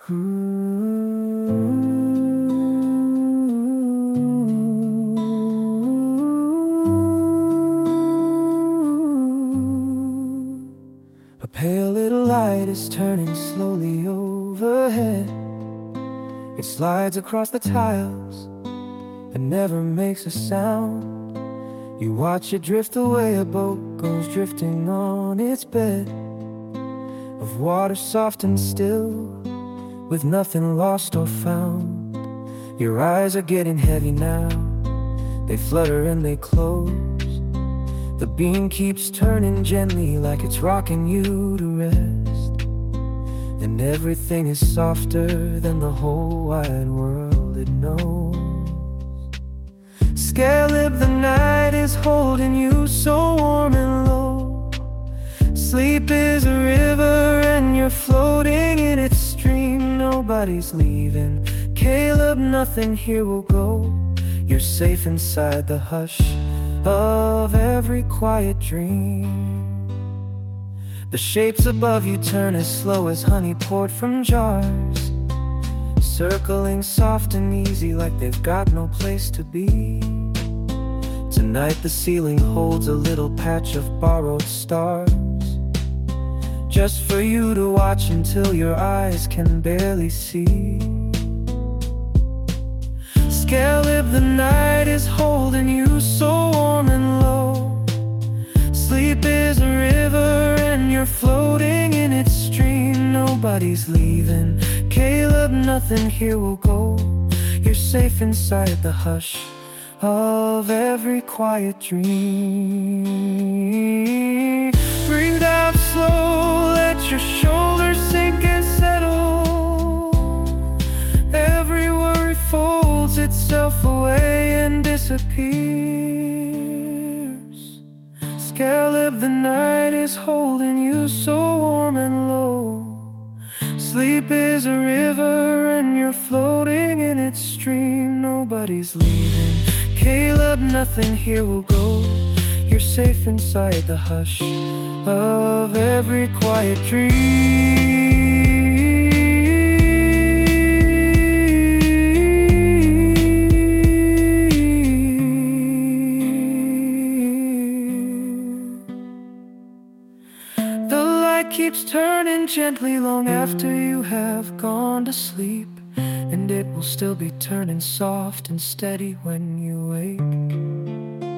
A pale little light is turning slowly overhead. It slides across the tiles and never makes a sound. You watch it drift away, a boat goes drifting on its bed of water soft and still, with nothing lost or found. Your eyes are getting heavy now, they flutter and they close. The beam keeps turning gently like it's rocking you to rest. And everything is softer than the whole wide world it knows. Scaleb, the night is holding you so warm and low. Sleep is a river and you're floating in its stream. Nobody's leaving, Caleb, nothing here will go. You're safe inside the hush of every quiet dream. The shapes above you turn as slow as honey poured from jars, circling soft and easy like they've got no place to be. Tonight the ceiling holds a little patch of borrowed stars, just for you to watch until your eyes can barely see. Scaleb, the night is holding you so warm and low. Sleep is a river and you're floating in its stream. Nobody's leaving, Caleb, nothing here will go. You're safe inside the hush of every quiet dream. Breathe out slow, let your shoulders sink and settle. Every worry folds itself away and disappears. Scaleb, the night is holding you so warm and low. Sleep is a river and you're floating in its stream. Nobody's leaving, Caleb, nothing here will go. You're safe inside the hush of every quiet dream. The light keeps turning gently long after you have gone to sleep, and it will still be turning soft and steady when you wake.